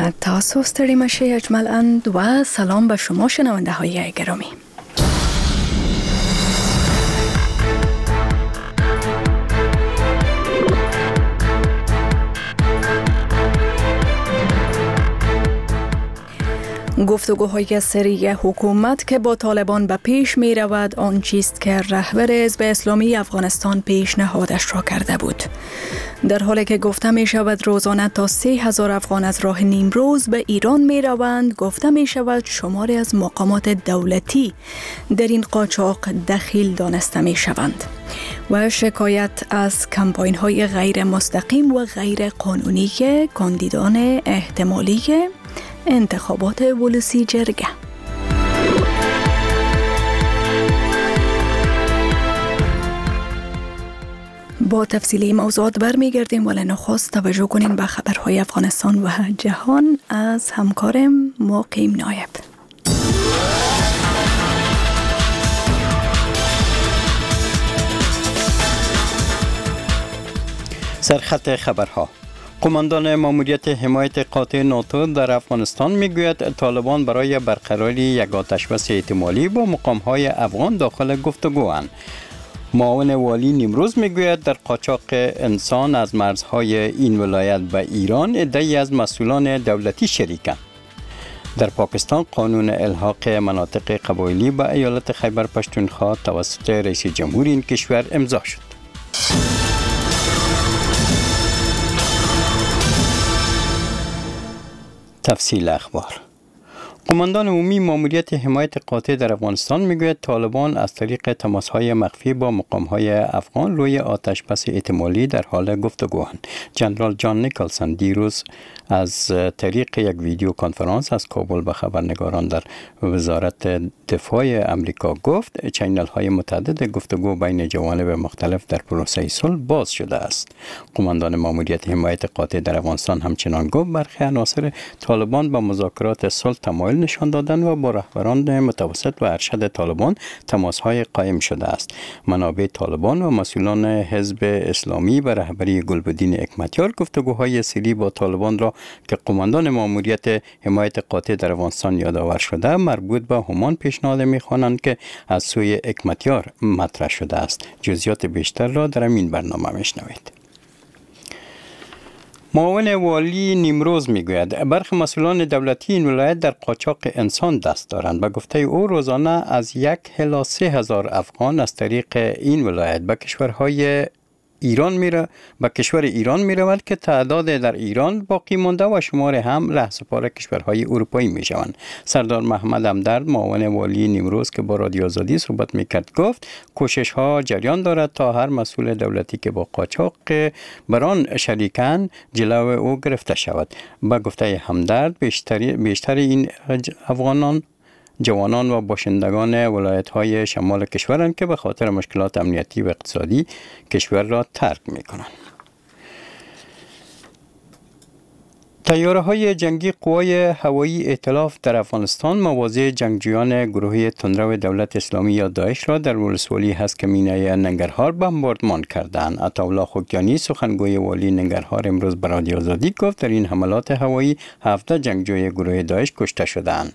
تاسو ستړي مشي اجمل اند و سلام به شما شنونده های گرامی. گفتگوهای سری حکومت که با طالبان به پیش می رود آن چیست که رهبر حزب اسلامی افغانستان پیشنهادش را کرده بود. در حالی که گفته می شود روزانه تا 3000 افغان از راه نیمروز به ایران می روند، گفته می شود شماری از مقامات دولتی در این قاچاق دخیل دانسته می شوند و شکایت از کمپاین های غیر مستقیم و غیر قانونی کاندیدان احتمالی انتخابات ولسی جرگه. با تفصیلی موضوعات برمیگردیم، ولی نخست توجه کنین به خبرهای افغانستان و جهان از همکارم مقیم نایب. سرخط خبرها. قماندان ماموریت حمایت قاطع ناتو در افغانستان میگوید طالبان برای برقراری یک آتشبس احتمالی با مقام‌های افغان داخل گفتگوان. معاون والی نیمروز میگوید در قاچاق انسان از مرزهای این ولایت به ایران عده‌ای از مسئولان دولتی شریکند. در پاکستان قانون الحاق مناطق قبایلی به ایالت خیبر پختونخوا توسط رئیس جمهور این کشور امضا شد. تفصیل اخبار. قماندان عمومی ماموریت حمایت قاطع در افغانستان میگوید طالبان از طریق تماس‌های مخفی با مقام‌های افغان روی آتشبس احتمالی در حال گفتگوند. جنرال جان نیکلسون دیروز از طریق یک ویدیو کنفرانس از کابل به خبرنگاران در وزارت دفاع امریکا گفت چینل‌های متعدد گفتگو بین جوانب مختلف در پروسه صلح باز شده است. قماندان ماموریت حمایت قاطع در افغانستان همچنان گفت برخی عناصر طالبان با مذاکرات صلح تمایل نشان دادن و با رهبران متوسط و ارشد طالبان تماس‌های قائم شده است. منابع طالبان و مسئولان حزب اسلامی و رهبری گلبدین حکمتیار گفتگوهای سری با طالبان را که قماندان ماموریت حمایت قاطع در افغانستان یادآور شده مربوط به همان پیشنهاد می‌خوانند که از سوی حکمتیار مطرح شده است. جزئیات بیشتر را در این برنامه میشنوید. معاون والی نیمروز میگوید برخی مسئولان دولتی این ولایت در قاچاق انسان دست دارند. به گفته او روزانه از 1 الی 3000 افغان از طریق این ولایت به کشور ایران میرود که تعداد در ایران باقی مانده و شمار هم رهسپار کشورهای اروپایی میشوند. سردار محمد همدرد معاون والی نیمروز که با رادیو آزادی صحبت میکرد گفت کوشش ها جریان دارد تا هر مسئول دولتی که با قاچاق بران شریکند جلو او گرفته شود. با گفته همدرد بیشتر این جوانان و باشندگان ولایت‌های شمال کشورند که به خاطر مشکلات امنیتی و اقتصادی کشور را ترک می‌کنند. طیاره‌های جنگی قوای هوایی ائتلاف در افغانستان مواضع جنگجویان گروه تندرو دولت اسلامی یا داعش را در ولسوالی هسکمینه ننگرهار بمباردمان کردند. عطاالله خوکیانی سخنگوی والی ننگرهار امروز به رادیو آزادی گفت در این حملات هوایی 17 جنگجوی گروه داعش کشته شدند.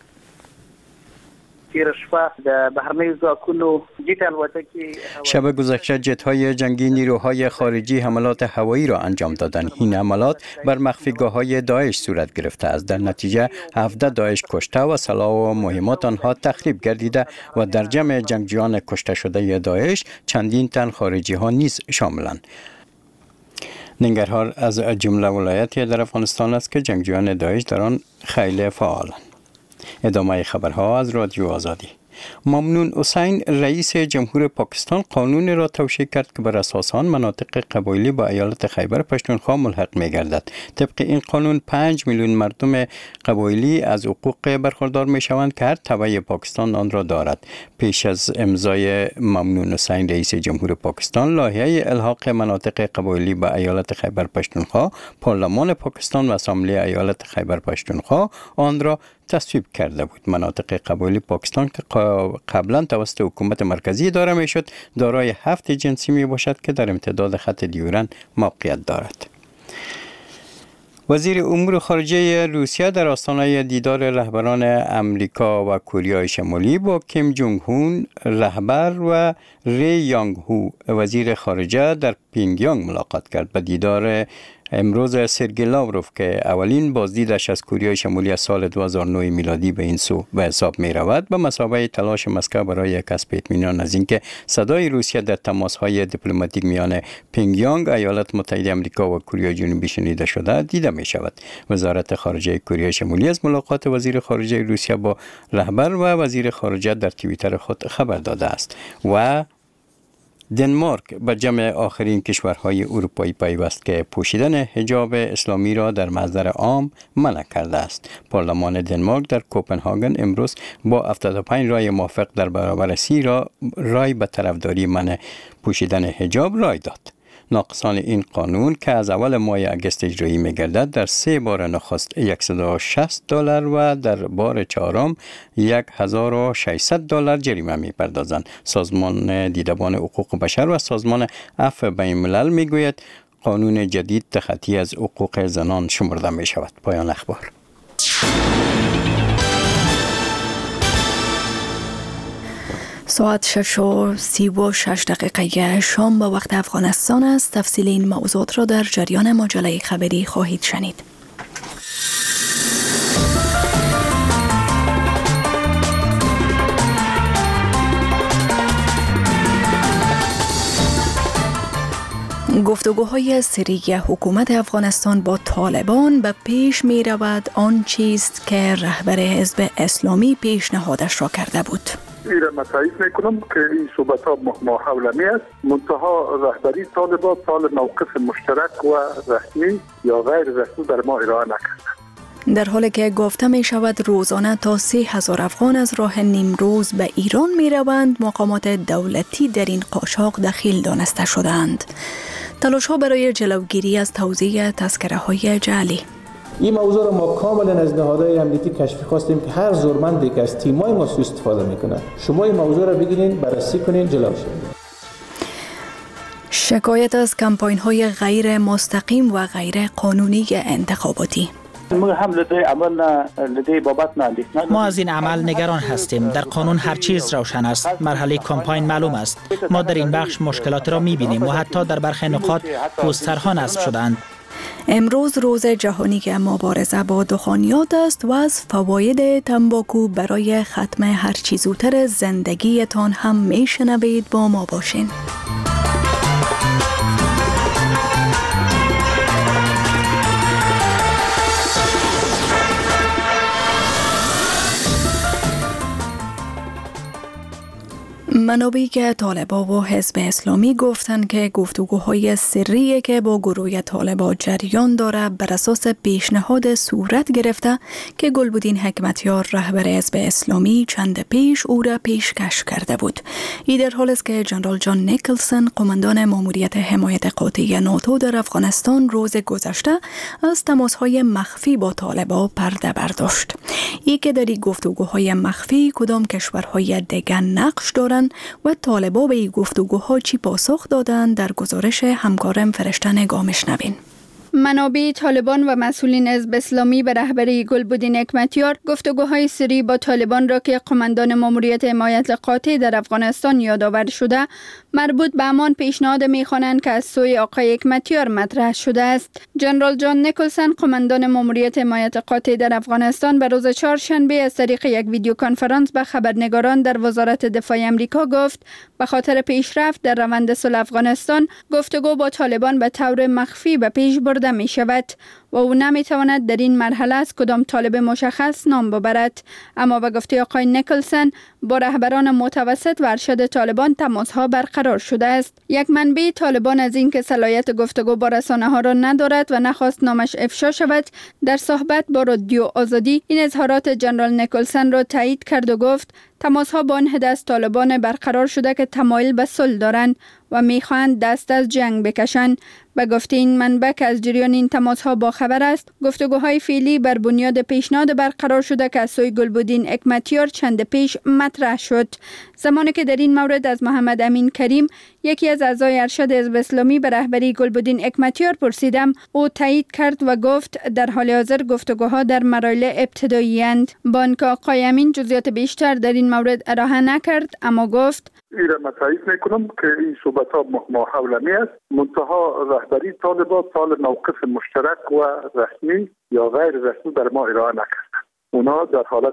شب گذشته جت‌های جنگی نیروهای خارجی حملات هوایی را انجام دادند. این حملات بر مخفیگاه‌های داعش صورت گرفته است. در نتیجه 17 داعش کشته و سلاح و مهمات آنها تخریب گردیده و در جمع جنگجویان کشته شده داعش چندین تن خارجی ها نیز شاملند. ننگرهار از جمله ولایتی در افغانستان است که جنگجویان داعش در آن خیلی فعالند. ادامه خبرها از رادیو آزادی. ممنون حسین رئیس جمهور پاکستان قانون را توشیح کرد که بر اساس آن مناطق قبایلی با ایالت خیبر پختونخوا ملحق می‌گردد. طبق این قانون 5 میلیون مردم قبایلی از حقوق برخوردار می‌شوند که هر تبع پاکستان آن را دارد. پیش از امضای ممنون حسین رئیس جمهور پاکستان لایحه الحاق مناطق قبایلی با ایالت خیبر پختونخوا، پارلمان پاکستان و اسامبله ایالت خیبر پختونخوا آن را تصویب کرده بود. مناطق قبایلی پاکستان که قبلا توسط حکومت مرکزی اداره میشد دارای 7 جنسی می باشد که در امتداد خط دیورند موقعیت دارد. وزیر امور خارجه روسیه در آستانه دیدار رهبران امریکا و کره شمالی با کیم جونگ هون رهبر و ری یانگ هو وزیر خارجه در پینگیانگ ملاقات کرد. به دیدار امروز سرگئی لاوروف که اولین بازدیدش از کره شمالی از سال 2009 میلادی به این سو به حساب می رود، به مثابه تلاش مسکو برای کسب اطمینان از اینکه صدای روسیه در تماس‌های دیپلماتیک میان پینگیانگ، ایالات متحده آمریکا و کره جنوبی شنیده شده دیده می شود. وزارت خارجه کره شمالی از ملاقات وزیر خارجه روسیه با رهبر و وزیر خارجه در توییتر خود خبر داده است و دنمارک به جمع آخرین کشورهای اروپایی پیوست که پوشیدن حجاب اسلامی را در محضر عام منع کرده است. پارلمان دنمارک در کوپنهاگن امروز با 75 رای موافق در برابر 30 رای به طرفداری منع پوشیدن حجاب رای داد. ناقصان این قانون که از اول ماه اگست اجرایی می‌گردد در 3 بار نخست $160 و در بار چهارم $1,600 جریمه می‌پردازند. سازمان دیدبان حقوق بشر و سازمان عفو بین‌الملل می‌گوید قانون جدید تخطی از حقوق زنان شمرده می‌شود. پایان اخبار. ساعت 6:36 شام به وقت افغانستان است. تفصیل این موضوعات را در جریان مجله خبری خواهید شنید. گفتگوهای سری حکومت افغانستان با طالبان به پیش می رود آن چیست که رهبر حزب اسلامی پیشنهادش را کرده بود. این را تایید میکنم که این صحبت ها ماحولمی است، منتها رهبری طالبان سال موقف مشترک و رسمی یا غیر رسمی بر ما ارائه نکرد. در حالی که گفته می شود روزانه تا 30,000 افغان از راه نیمروز به ایران می روند، مقامات دولتی در این قاچاق دخیل دانسته شدند. تلاش ها برای جلوگیری از توزیع تذکره های جعلی. این موضوع را ما کاملا از نهادهای امنیتی کشفی خواستیم که هر زورمندی که از تیمای ما سوء استفاده میکنه، شما این موضوع را بگیرین، بررسی کنین، جلو شید. شکایت از کمپاین های غیر مستقیم و غیر قانونی انتخاباتی. ما از این عمل نگران هستیم. در قانون هر چیز روشن است. مرحله کمپاین معلوم است. ما در این بخش مشکلات را می‌بینیم و حتی در برخی نقاط پوسترها نصب شدند. امروز روز جهانی مبارزه با دخانیات است و از فواید تنباکو برای ختم هر چه زودتر زندگیتان هم میشنوید. با ما باشین. منابعی که طالبان و حزب اسلامی گفتند که گفتگوهای سری که با گروه طالبان جریان دارد بر اساس پیشنهاد صورت گرفته که گلبدین حکمتیار رهبر حزب اسلامی چند پیش او را پیشکش کرده بود. این در حالی است که جنرال جان نیکلسن قماندان ماموریت حمایت قاطع ناتو در افغانستان روز گذشته از تماس‌های مخفی با طالبان پرده برداشت. ای که در این گفتگوهای مخفی کدام کشورهای دیگر نقش دارند و طالبان به این گفتگوها چی پاسخ دادند در گزارش همکارم فرشته نگاه میشنوین. منابع طالبان و مسئولین حزب اسلامی به رهبری گلبدین حکمتیار گفتگوهای سری با طالبان را که قماندان ماموریت حمایت قاطع در افغانستان یادآور شده مربوط به همان پیشنهاد می‌خوانند که از سوی آقای حکمتیار مطرح شده است. جنرال جان نیکلسن قماندان ماموریت حمایت قاطع در افغانستان به روز چهارشنبه از طریق یک ویدیو کنفرانس به خبرنگاران در وزارت دفاع آمریکا گفت به خاطر پیشرفت در روند صلح افغانستان گفتگو با طالبان به طور مخفی به پیش برده می شود و او نمیتواند در این مرحله از کدام طالب مشخص نام ببرد. اما به گفته آقای نیکلسن با رهبران متوسط و ارشد طالبان تماس‌ها برقرار شده است. یک منبع طالبان از اینکه صلاحیت گفتگو با رسانه‌ها را ندارد و نخواست نامش افشا شود در صحبت با رادیو آزادی این اظهارات جنرال نیکلسن را تایید کرد و گفت تماس‌ها با آن حد از طالبان برقرار شده که تمایل به صلح دارند و می‌خواهند دست از جنگ بکشند. به گفته این منبع که از جریان این تماس‌ها با خبر است، گفتگوهای فعلی بر بنیاد پیشنهاد برقرار شده که از سوی گلبدین حکمتیار چند پیش مطرح شد. زمانی که در این مورد از محمد امین کریم یکی از اعضای ارشد حزب اسلامی به رهبری گلبدین حکمتیار پرسیدم. او تایید کرد و گفت در حال حاضر گفتگوها در مراحل ابتدایی اند. با آنکه آقای امین جزئیات بیشتر در این مورد ارائه نکرد، اما گفت ایره من تایید میکنم که این صحبت‌ها ماحولمی است. منتها رهبری طالبان موقف مشترک و رسمی یا غیر رسمی در ما ارائه نکرد. اونا در حالت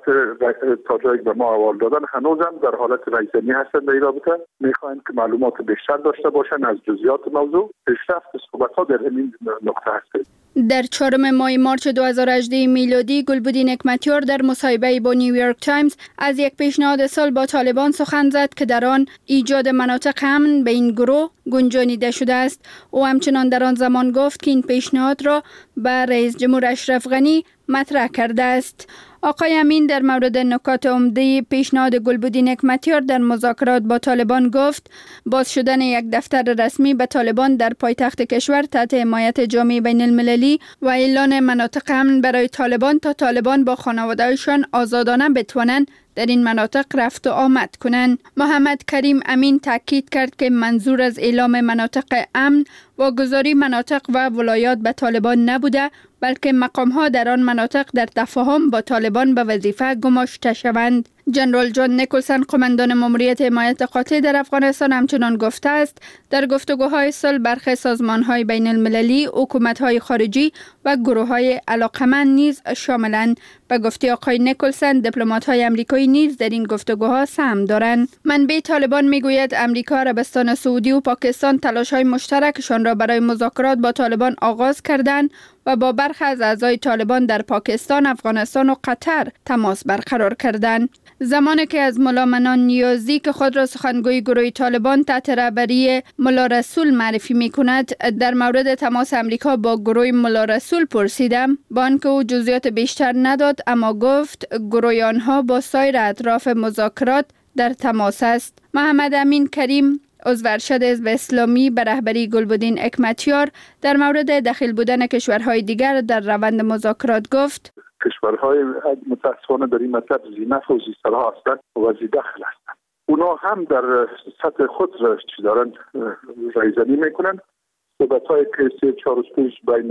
تا جایی به ما احوال دادن هنوزم در حالت رایزنی هستن. در این رابطه میخواین که معلومات بیشتر داشته باشن از جزئیات موضوع. پیشرفت صحبت‌ها در همین نقطه هست. در 4 ماه مارچ 2018 میلادی گلبدین حکمتیار در مصاحبه با نیویورک تایمز از یک پیشنهاد صلح با طالبان سخن زد که در آن ایجاد مناطق امن به این گروه گنجانیده شده است. او همچنان در آن زمان گفت که این پیشنهاد را به رئیس جمهور اشرف غنی مطرح کرده است. آقای امین در مورد نکات عمده پیشنهاد گلبدین حکمتیار در مذاکرات با طالبان گفت باز شدن یک دفتر رسمی به طالبان در پایتخت کشور تحت حمایت جامعه بین المللی و اعلان مناطق امن برای طالبان تا طالبان با خانواده‌هایشان آزادانه بتوانند در این مناطق رفت و آمد کنند. محمد کریم امین تاکید کرد که منظور از اعلام مناطق امن و گذاری مناطق و ولایات به طالبان نبوده، بلکه مقام‌ها در آن مناطق در تفاهم با طالبان به وظیفه گماشته شوند. جنرال جان نیکلسن، قماندان ماموریت حمایت قاطع در افغانستان، همچنان گفته است در گفتگوهای صلح برخی سازمان‌های بین المللی، حکومت‌های خارجی و گروه‌های علاقمند نیز شاملند. به گفته آقای نیکلسن، دیپلمات‌های آمریکایی نیز در این گفتگوها سهم دارند. منبع طالبان میگوید آمریکا، عربستان سعودی و پاکستان تلاش‌های مشترکشان را برای مذاکرات با طالبان آغاز کردند و با برخی از اعضای طالبان در پاکستان، افغانستان و قطر تماس برقرار کردند. زمانی که از ملا منان نیازی که خود را سخنگوی گروه طالبان تحت رهبری ملا رسول معرفی می‌کند در مورد تماس امریکا با گروه ملا رسول پرسیدم، با آنکه او جزئیات بیشتر نداد، اما گفت گروه آنها با سایر اطراف مذاکرات در تماس است. محمد امین کریم، عضو ارشد حزب اسلامی به رهبری گلبدین حکمتیار، در مورد دخیل بودن کشورهای دیگر در روند مذاکرات گفت کشورهای متاسفانه در این مطلب ذی‌نفع و ذی‌صلاح هستند و ذی‌دخل هستند. اونا هم در سطح خود چی دارن رایزنی میکنن. صحبت‌های که 3-4 روز پیش بین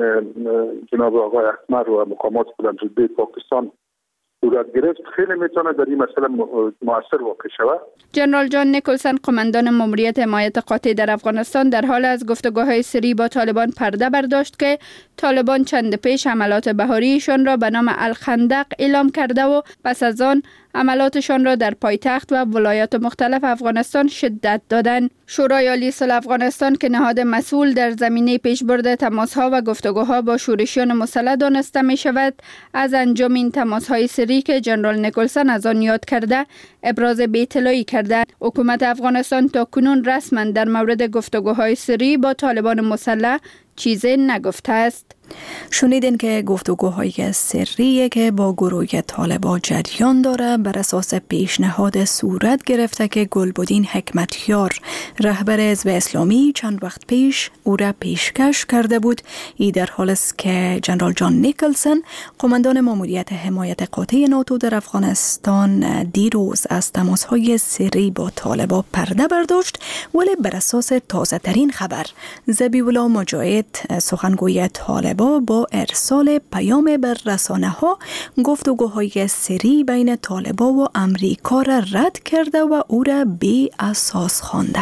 جناب آقای احمر و مقامات بلندرتبه پاکستان صورت گرفت، خیلی میتونه در این مسئله مؤثر واقع شود. جنرال جان نیکلسن، قماندان ماموریت حمایت قاطع در افغانستان، در حال از گفتگوهای سری با طالبان پرده برداشت که طالبان چند پیش حملات بهاریشان را به نام الخندق اعلام کرده و پس از آن عملاتشان را در پایتخت و ولایات مختلف افغانستان شدت دادند. شورای عالی صلح افغانستان که نهاد مسئول در زمینه پیشبرد تماس‌ها و گفتگوها با شورشیان مسلح دانسته می شود، از انجام این تماس‌های سری که جنرال نیکلسن از آن یاد کرده ابراز بی‌اطلاعی کرده. حکومت افغانستان تا کنون رسما در مورد گفتگوهای سری با طالبان مسلح چیزی نگفته است. شنیدین که گفتگوهای سری که با گروه طالبان جریان داره بر اساس پیشنهاد صورت گرفته که گلبدین حکمتیار، رهبر حزب اسلامی، چند وقت پیش او را پیشکش کرده بود. ای در حالی است که جنرال جان نیکلسن، قماندان ماموریت حمایت قاطع ناتو در افغانستان، دیروز از تماس‌های سری با طالبان پرده برداشت، ولی بر اساس تازه ترین خبر ذبیح‌الله مجاهد، سخنگوی طالبان، با ارسال پیام بر رسانه‌ها گفتگوهای سری بین طالبان و امریکا را رد کرده و او را بی اساس خوانده.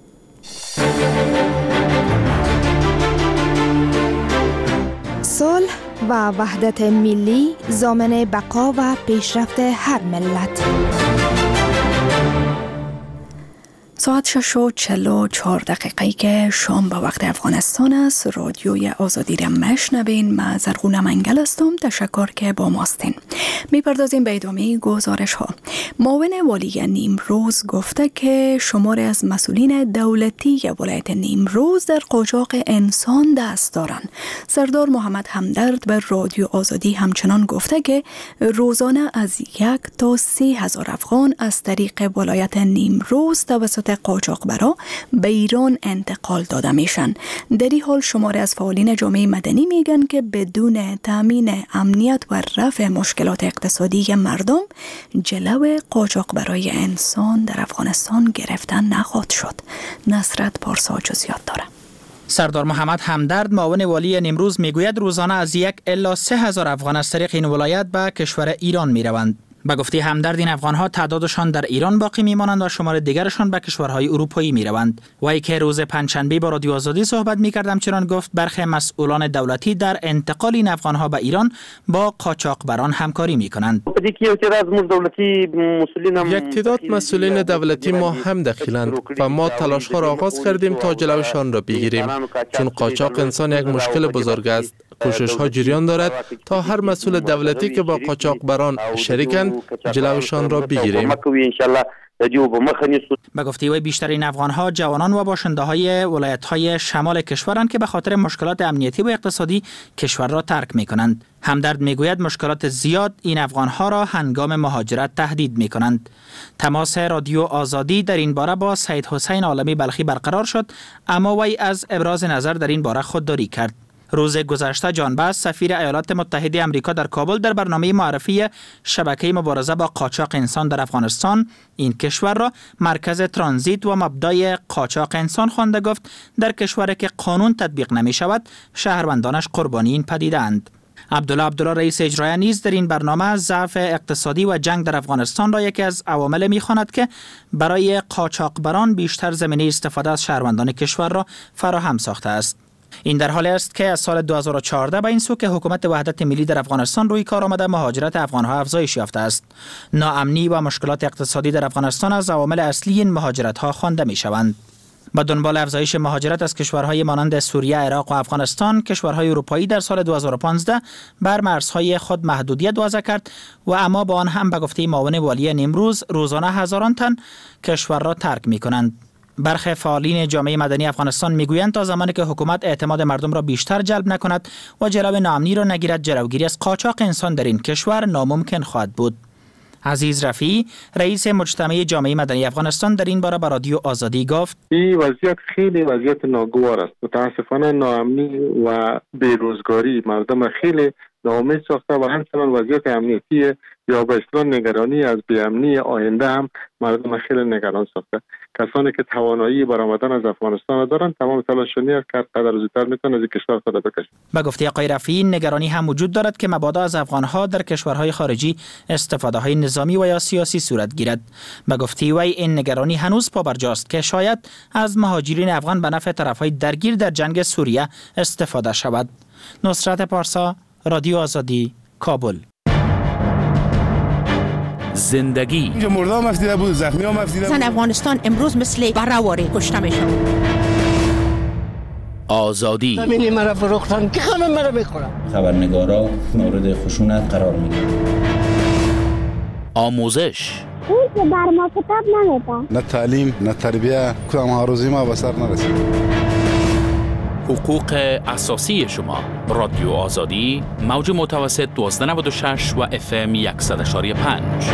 صلح و وحدت ملی ضامن بقا و پیشرفت هر ملت. ساعت 6:44 که شام به وقت افغانستان است. رادیوی آزادی را مشنوین. من زرغونه منگل هستم. تشکر که با ماستین. میپردازیم به ادامه گزارش ها. معاون والی نیمروز گفته که شماری از مسئولین دولتی ولایت نیمروز در قاچاق انسان دست دارند. سردار محمد همدرد به رادیو آزادی همچنان گفته که روزانه از 1 تا 3 هزار افغان از طریق ولایت نیمروز توسط دست قاچاقبرا به ایران انتقال داده میشن. در این حال شماره از فعالین جامعه مدنی میگن که بدون تامین امنیت و رفع مشکلات اقتصادی مردم جلو قاچاقبرای انسان در افغانستان گرفتن نخواهد شد. نصرت پارسا جزئیات داره. سردار محمد همدرد معاون والی نیمروز میگوید روزانه از 1 الی 3 هزار افغان از طریق این ولایت به کشور ایران میروند. به گفته همدرد این افغان‌ها تعدادشان در ایران باقی میمانند و شمار دیگرشان به کشورهای اروپایی میروند. وی که روز پنجشنبه با رادیو آزادی صحبت میکردم چنان گفت برخی مسئولان دولتی در انتقال این افغان‌ها به ایران با قاچاقبران همکاری میکنند. یک تعداد مسئولین دولتی ما هم دخیلند و ما تلاش‌ها را آغاز کردیم تا جلوشان را بگیریم، چون قاچاق انسان یک مشکل بزرگ است. کوشش‌ها جریان دارد تا هر مسئول دولتی که با قاچاقبران شریکند جلوشان را بگیریم. به گفته وی بیشترین افغان‌ها جوانان و باشنده‌های ولایت‌های شمال کشورند که به خاطر مشکلات امنیتی و اقتصادی کشور را ترک می‌کنند. همدرد میگوید مشکلات زیاد این افغان‌ها را هنگام مهاجرت تهدید می‌کنند. تماس رادیو آزادی در این باره با سید حسین عالمی بلخی برقرار شد، اما وی از ابراز نظر در این باره خودداری کرد. روز گذشته جان باس سفیر ایالات متحده آمریکا در کابل در برنامه معرفی شبکه مبارزه با قاچاق انسان در افغانستان این کشور را مرکز ترانزیت و مبدای قاچاق انسان خوانده. گفت در کشوری که قانون تطبیق نمی شود شهروندانش قربانی این پدیده اند. عبدالله رئیس اجرایی نیز در این برنامه ضعف اقتصادی و جنگ در افغانستان را یکی از عوامل می‌خواند که برای قاچاقبران بیشتر زمینه استفاده از شهروندان کشور را فراهم ساخته است. این در حالی است که از سال 2014 به این سو که حکومت وحدت ملی در افغانستان روی کار آمده مهاجرت افغان‌ها افزایش یافته است. ناامنی و مشکلات اقتصادی در افغانستان از عوامل اصلی این مهاجرت‌ها خوانده می‌شوند. با دنبال افزایش مهاجرت از کشورهای مانند سوریه، عراق و افغانستان، کشورهای اروپایی در سال 2015 بر مرزهای خود محدودیت وضع کرد و اما با آن هم به گفته معاون والی نیمروز روزانه هزاران تن کشور را ترک می‌کنند. برخی فعالین جامعه مدنی افغانستان میگویند تا زمانی که حکومت اعتماد مردم را بیشتر جلب نکند و جلو ناامنی را نگیرد جلوگیری از قاچاق انسان در این کشور ناممکن خواهد بود. عزیز رفیعی رئیس مجتمع جامعه مدنی افغانستان در این باره به رادیو آزادی گفت این وضعیت خیلی وضعیت ناگوار است. متاسفانه ناامنی و بیروزگاری مردم خیلی ناامید ساخته و همچنان وضعیت امنیتی یا به اصطلاح نگرانی از بی‌امنی آینده هم مردم خیلی نگران ساخته. کسانی که توانایی برآمدن از افغانستان دارند تمام تلاششون است که قدر زودتر میتونن از کشور خود بکشن. به گفته آقای رفیعی نگرانی هم وجود دارد که مبادا از افغان‌ها در کشورهای خارجی استفاده‌های نظامی و یا سیاسی صورت گیرد. به گفته وی این نگرانی هنوز پابرجاست که شاید از مهاجرین افغان به نفع طرف‌های درگیر در جنگ سوریه استفاده شود. نصرت پارسا، رادیو آزادی، کابل. زندگی مردم مفتیده بود، زخمی ها مفتیده بود. زن افغانستان امروز مثل برهواره کشته میشن. آزادی همینی مرا فروختن که همه مرا میخورن. خبرنگارا مورد خشونت قرار میگیرن. آموزش اون که بر ما کتاب نمیده. نه تعلیم نه تربیه کدام ها روزی ما به سر نرسید. حقوق اساسی شما. رادیو آزادی موج متوسط 1296 و FM 100.5.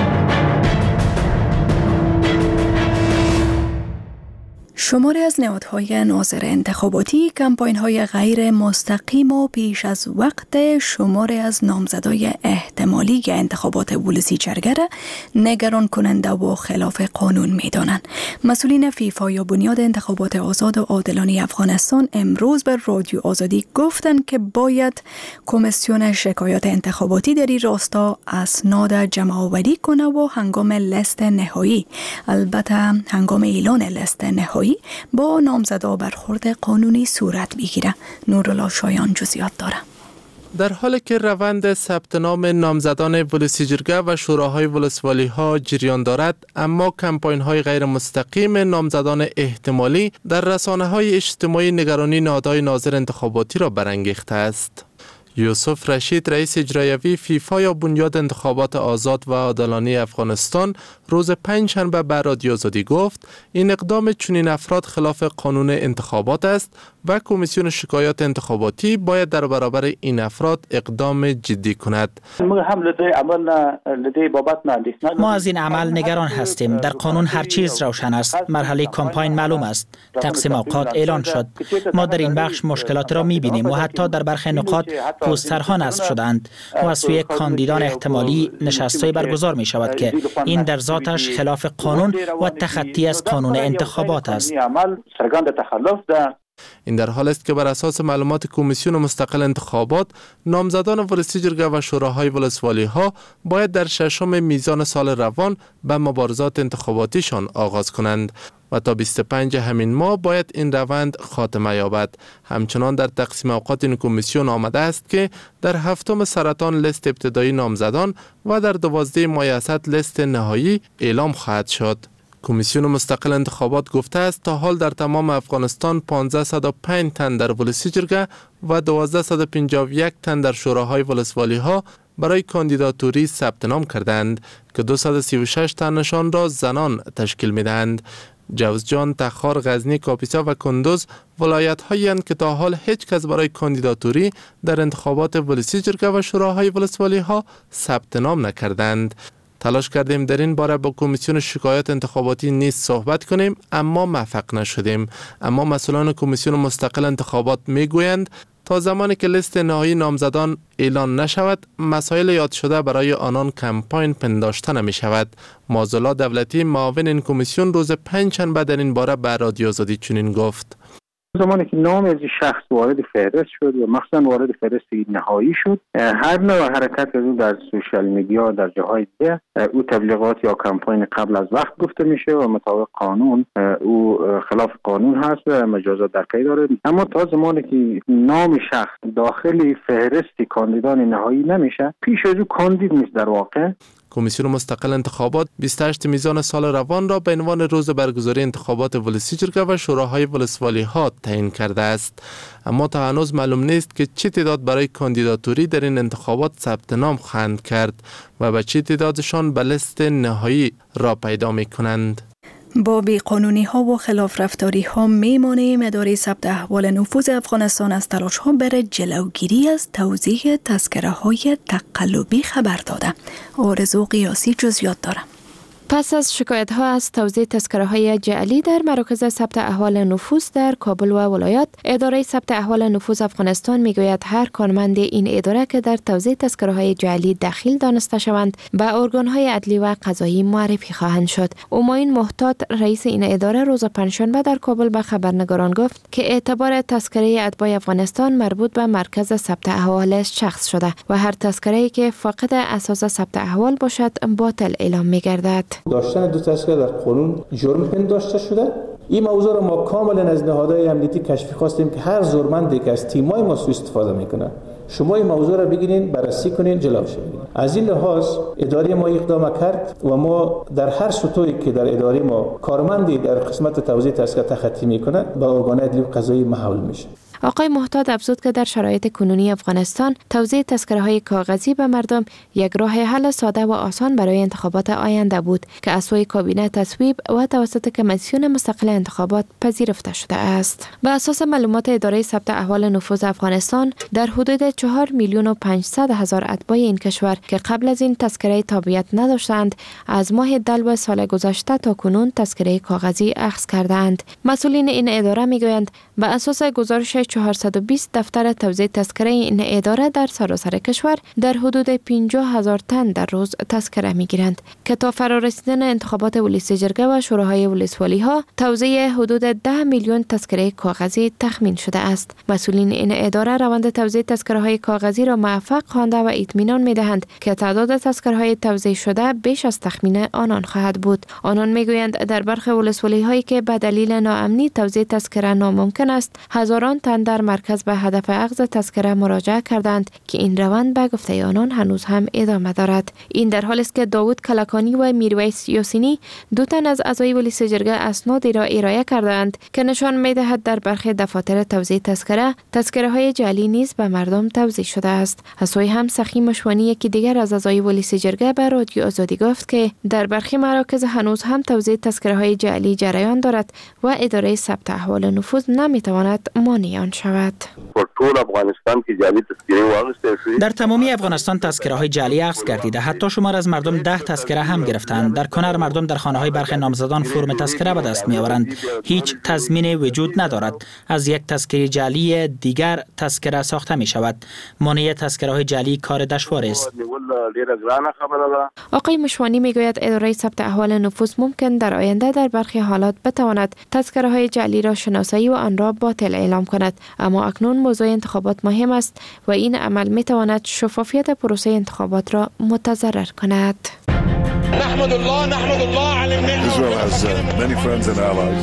شماری از نهادهای ناظر انتخاباتی کمپاین‌های غیر مستقیم و پیش از وقت شماری از نامزدای احتمالی انتخابات ولسی جرگه را نگران کننده و خلاف قانون می‌دانند. مسئولین فیفا یا بنیاد انتخابات آزاد و عادلانه افغانستان امروز به رادیو آزادی گفتند که باید کمیسیون شکایات انتخاباتی در این راستا اسناد جمع‌آوری کنه و هنگام لیست نهایی، البته هنگام اعلان لیست نهایی با نامزدا برخورد قانونی صورت بگیره. نورالله شایان جزئیات داره. در حالی که روند ثبت نام نامزدان ولسی جرگه و شوراهای ولسوالی ها جریان دارد، اما کمپاین های غیر مستقیم نامزدان احتمالی در رسانه های اجتماعی نگرانی نهادهای ناظر انتخاباتی را برانگیخته است. یوسف رشید رئیس اجرایی فیفا یا بنیاد انتخابات آزاد و عادلانه افغانستان روز پنجشنبه به رادیو آزادی گفت این اقدام چنین افراد خلاف قانون انتخابات است و کمیسیون شکایات انتخاباتی باید در برابر این افراد اقدام جدی کند. ما از این عمل نگران هستیم. در قانون هر چیز روشن است. مرحله کمپاین معلوم است. تقسیم اوقات اعلان شد. ما در این بخش مشکلات را می‌بینیم و حتی در برخی نقاط پوسترها نصب شدند و از سوی کاندیدان احتمالی نشست‌های برگزار می‌شود که این در ذاتش خلاف قانون و تخطی از قانون انتخابات است. این در حال است که بر اساس معلومات کمیسیون مستقل انتخابات نامزدان ولسی جرگه و شوراهای ولسوالی ها باید در ششم میزان سال روان به مبارزات انتخاباتیشان آغاز کنند و تا 25 همین ماه باید این روند خاتمه یابد. همچنان در تقسیم اوقات این کمیسیون آمده است که در 7 سرطان لیست ابتدایی نامزدان و در 12 ماه اسد لیست نهایی اعلام خواهد شد. کمیسیون مستقل انتخابات گفته است تا حال در تمام افغانستان 1505 تن در ولسی جرگه و 1251 تن در شوراهای ولسوالی ها برای کاندیداتوری ثبت نام کردند که 236 تنشان را زنان تشکیل می‌دهند. جوزجان، تخار، غزنی، کاپیسا و کندوز ولایت هایی اند که تا حال هیچ کس برای کاندیداتوری در انتخابات ولسی جرگه و شوراهای ولسوالی ها ثبت نام نکردند. تلاش کردیم در این باره با کمیسیون شکایات انتخاباتی نیز صحبت کنیم اما موفق نشدیم. اما مسئولان کمیسیون مستقل انتخابات میگویند تا زمانی که لیست نهایی نامزدان اعلان نشود مسائل یاد شده برای آنان کمپاین پنداشته نمی شود. مازلا دولتی معاون این کمیسیون روز پنجشنبه در این باره به رادیو آزادی چنین گفت: زمانی که نام از شخص وارد فهرست شد و مخصوصا وارد فهرست نهایی شد، هر نوع حرکت از او در سوشال میدیا در جاهای دیگه او تبلیغات یا کمپاین قبل از وقت گفته میشه و مطابق قانون او خلاف قانون هست و مجازات در پی داره. اما تا زمانی که نام شخص داخل فهرست کاندیدان نهایی نمیشه، پیش از او کاندید نیست. در واقع کمیسیون مستقل انتخابات 28 میزان سال روان را به عنوان روز برگزاری انتخابات ولسی جرگه و شوراهای ولسوالی ها تعیین کرده است. اما تا هنوز معلوم نیست که چه تعداد برای کاندیداتوری در این انتخابات ثبت نام خواهند کرد و به چه تعدادشان به لیست نهایی را پیدا می کنند. با بیقانونی ها و خلاف رفتاری ها میمانیم. اداره ثبت احوال نفوذ افغانستان از تلاش ها برای جلوگیری از توزیع تذکره های تقلبی خبر داده. آرزو قیاسی جزئیات دارم. پس از شکایت ها از توزیع تذکره های جعلی در مراکز ثبت احوال نفوذ در کابل و ولایات، اداره ثبت احوال نفوذ افغانستان میگوید هر کارمند این اداره که در توزیع تذکره های جعلی دخیل دانسته شوند به ارگان های عدلی و قضایی معرفی خواهند شد. اوماین محتاط رئیس این اداره روز پنجشنبه در کابل به خبرنگاران گفت که اعتبار تذکره اتباع افغانستان مربوط به مرکز ثبت احوال شخص شده و هر تذکره‌ای که فاقد اساس ثبت احوال باشد باطل اعلام می‌گردد. داشتن دو تذکره در قانون جرم پنداشته شده. این موضوع را ما کاملا از نهادهای امنیتی کشفی خواستیم که هر زورمندی که از تیمای ما سوء استفاده میکنه شما این موضوع را بگیرین، بررسی کنین، جلوش بگیرین. از این لحاظ اداره ما اقدام کرد و ما در هر سطوحی که در اداره ما کارمندی در قسمت توزیع تذکره تخطی میکنه با ارگان عدلی و قضایی محول میشه. آقای محتاط افزود که در شرایط کنونی افغانستان توزیع تذکره‌های کاغذی به مردم یک راه حل ساده و آسان برای انتخابات آینده بود که از سوی کابینه تصویب و توسط کمیسیون مستقل انتخابات پذیرفته شده است. به اساس معلومات اداره ثبت احوال نفوذ افغانستان، در حدود 4,500,000 اتباع این کشور که قبل از این تذکره تابعیت نداشتند، از ماه دلو سال گذشته تا کنون تذکره کاغذی اخذ کردند. مسئولین این اداره میگویند به اساس گزارش 420 دفتر توزیع تذکره این اداره در سراسر کشور در حدود 50,000 تن در روز تذکره میگیرند که تا فرارسیدن انتخابات ولسی جرگه و شوراهای ولسوالی ها توزیع حدود 10 میلیون تذکره کاغذی تخمین شده است. مسئولین این اداره روند توزیع تذکره های کاغذی را موفق خوانده و اطمینان میدهند که تعداد تذکره های توزیع شده بیش از تخمین آنان خواهد بود. آنان میگویند در برخی ولسوالی هایی که به دلیل ناامنی توزیع تذکره ناممکن ممکن است هزاران تن در مرکز به هدف اخذ تذکره مراجعه کردند که این روند به گفته آنان هنوز هم ادامه دارد. این در حالی است که داوود کلکانی و میرویس یاسینی دو تن از اعضای پلیس جرگه اسنادی را ارائه کردند که نشان می‌دهد در برخی دفاتر توزیع تذکره‌های جعلی نیز به مردم توزیع شده است. از سوی هم سخی مشوانی یکی دیگر از اعضای پلیس جرگه به رادیو آزادی گفت که در برخی مراکز هنوز هم توزیع تذکره‌های جعلی جریان دارد و اداره ثبت احوال نفوذ نمی‌تواند مانع آن شود. در تمامی افغانستان تذکره‌های جعلی اخذ گردیده. حتی شمار از مردم 10 تذکره هم گرفتند. در کنار مردم در خانه‌های برخی نامزدان فرم تذکره به دست می‌آورند. هیچ تضمین وجود ندارد. از یک تذکره جعلی دیگر تذکره ساخته می‌شود. مانع تذکره‌های جعلی کار دشواری است. آقای مشوانی میگوید اداره ثبت احوال نفوذ ممکن در آینده در برخی حالات بتواند تذکره‌های جعلی را شناسایی و آن را باطل اعلام کند، اما اکنون موضوع انتخابات مهم است و این عمل میتواند شفافیت پروسه انتخابات را متضرر کند. نحمد الله على النعمة. Israel has many friends and allies.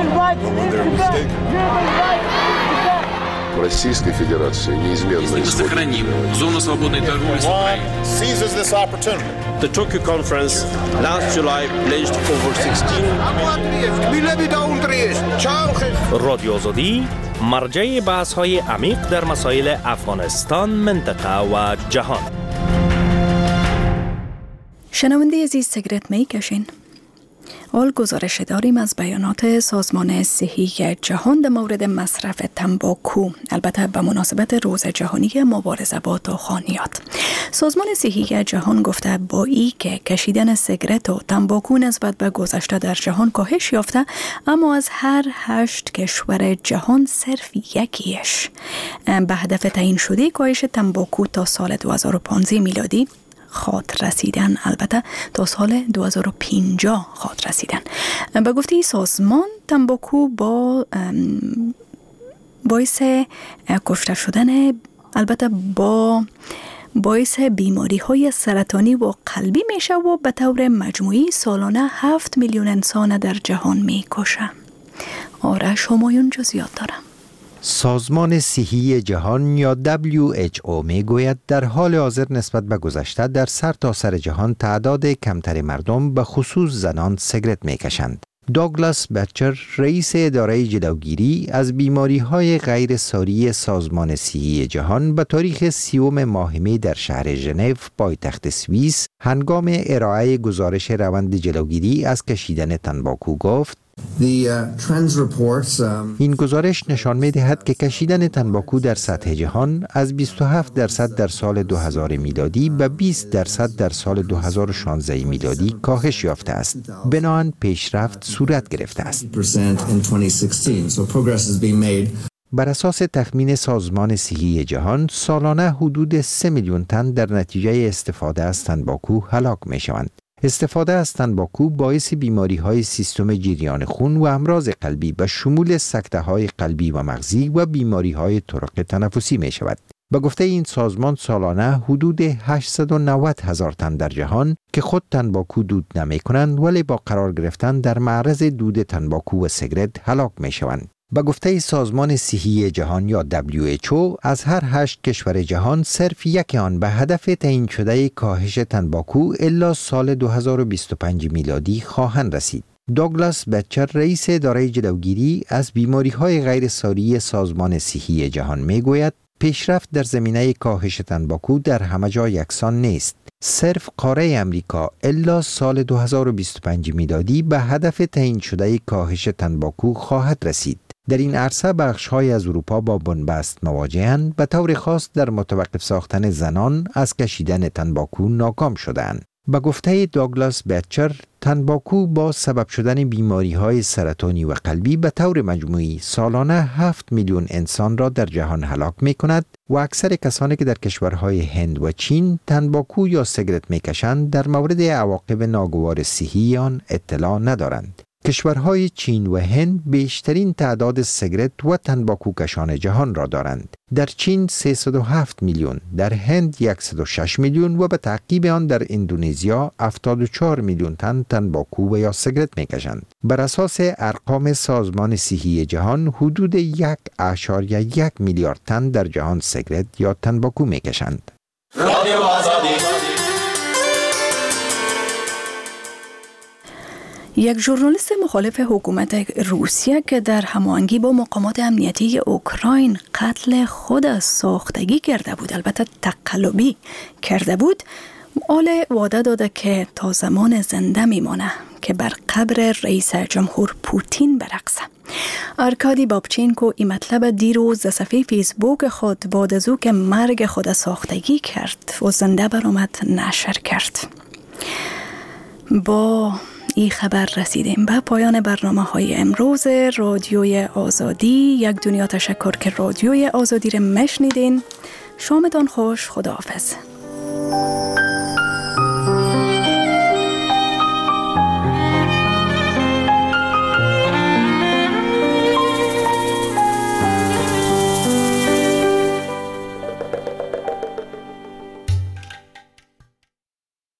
Российской Федерации неизменно сохраним зону свободной торговли с Украиной. Seizes this opportunity. The Tokyo conference last July pledged over 16 رادیو آزادی مرجع بحث‌های عمیق در مسائل افغانستان، منطقه و جهان. شنونده عزیز سیگرت میکشین؟ حال گزارش داریم از بیانات سازمان صحی جهان در مورد مصرف تنباکو، البته به مناسبت روز جهانی مبارزه با دخانیات. سازمان صحی جهان گفته با ای که کشیدن سیگرت و تنباکو نسبت به گذشته در جهان کاهش یافته، اما از هر 8 کشور جهان صرف یکیش به هدف تعیین شده کاهش تنباکو تا سال 2015 میلادی خواهد رسیدن، البته تا سال 2050 خواهد رسیدن. به گفته سازمان تنباکو با باعث کشته شدن، البته با باعث بیماری های سرطانی و قلبی میشه و به طور مجموعی سالانه 7 میلیون انسان در جهان میکشه. آرش همایون جزئیات دارم. سازمان صحی جهان یا WHO میگوید در حال حاضر نسبت به گذشته در سرتاسر جهان تعداد کمتر مردم به خصوص زنان سیگرت میکشند. داگلاس بچر رئیس اداره جلوگیری از بیماری‌های غیر ساری سازمان صحی جهان به تاریخ 30 ماه می در شهر ژنو پایتخت سوئیس هنگام ارائه گزارش روند جلوگیری از کشیدن تنباکو گفت این گزارش نشان می دهد که کشیدن تنباکو در سطح جهان از 27% در سال 2000 میلادی به 20% در سال 2016 میلادی کاهش یافته است. بنابراین پیشرفت صورت گرفته است. بر اساس تخمین سازمان صحی جهان سالانه حدود 3 میلیون تن در نتیجه استفاده از تنباکو هلاک می شوند. استفاده از تنباکو باعث بیماری‌های سیستم جریان خون و امراض قلبی به شمول سکته‌های قلبی و مغزی و بیماری‌های طرق تنفسی می‌شود. به گفته این سازمان سالانه حدود 890,000 تن در جهان که خود تنباکو دود نمی‌کنند ولی با قرار گرفتن در معرض دود تنباکو و سیگرت هلاک می‌شوند. به گفته سازمان صحی جهان یا WHO از هر 8 کشور جهان صرف یک آن به هدف تعیین شده کاهش تنباکو الا سال 2025 میلادی خواهند رسید. داگلاس بچر رئیس اداره جلوگیری از بیماری‌های غیر ساری سازمان صحی جهان میگوید پیشرفت در زمینه کاهش تنباکو در همه جا یکسان نیست. صرف قاره امریکا الا سال 2025 میلادی به هدف تعیین شده کاهش تنباکو خواهد رسید. در این عرصه بخش‌های از اروپا با بنبست مواجه‌اند، به طور خاص در متوقف ساختن زنان از کشیدن تنباکو ناکام شده‌اند. به گفته داگلاس بچر، تنباکو با سبب شدن بیماری‌های سرطانی و قلبی به طور مجموعی سالانه 7 میلیون انسان را در جهان هلاک می‌کند و اکثر کسانی که در کشورهای هند و چین تنباکو یا سیگرت می‌کشند در مورد عواقب ناگوار صحی آن اطلاع ندارند. کشورهای چین و هند بیشترین تعداد سیگرت و تنباکو کشان جهان را دارند. در چین 307 میلیون، در هند 106 میلیون و به تعقیب آن در اندونزیا 74 میلیون تن تنباکو و یا سیگرت میکشند. بر اساس ارقام سازمان صحی جهان حدود 1.1 میلیارد تن در جهان سیگرت یا تنباکو میکشند. رادیو آزادی. یک ژورنالیست مخالف حکومت روسیه که در هماهنگی با مقامات امنیتی اوکراین قتل خود ساختگی کرده بود، البته تقلبی کرده بود، وعده داده که تا زمان زنده میمانه که بر قبر رئیس جمهور پوتین برقصه. ارکادی بابچینکو این مطلب دیروز در صفحه فیسبوک خود بعد از او که مرگ خود ساختگی کرد و زنده برآمد نشر کرد. با این خبر رسیدیم به پایان برنامه‌های امروز رادیوی آزادی. یک دنیا تشکر که رادیوی آزادی را مشنیدین. شامتان خوش. خداحافظ.